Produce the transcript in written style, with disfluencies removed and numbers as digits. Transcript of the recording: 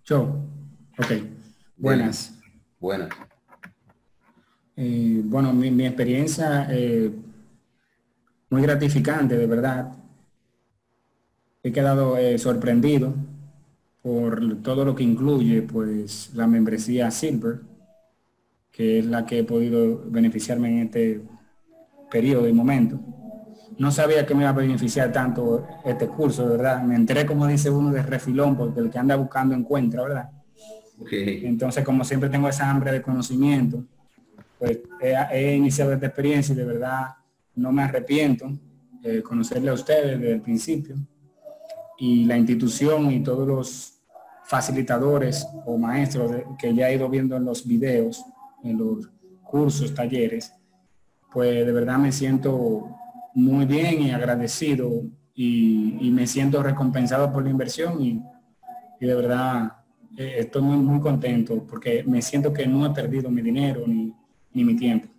Yo, ok, Dele. buenas. Buenas. Bueno, mi experiencia muy gratificante, de verdad. He quedado sorprendido por todo lo que incluye, pues, la membresía Silver, que es la que he podido beneficiarme en este periodo y momento. No sabía que me iba a beneficiar tanto este curso, de verdad. Me enteré, como dice uno, de refilón, porque el que anda buscando encuentra, ¿verdad? Ok. Entonces, como siempre tengo esa hambre de conocimiento, pues he iniciado esta experiencia y de verdad no me arrepiento de conocerle a ustedes desde el principio y la institución y todos los facilitadores o maestros que ya he ido viendo en los videos, en los cursos, talleres, pues de verdad me siento muy bien y agradecido y me siento recompensado por la inversión y de verdad estoy muy, muy contento porque me siento que no he perdido mi dinero ni mi tiempo.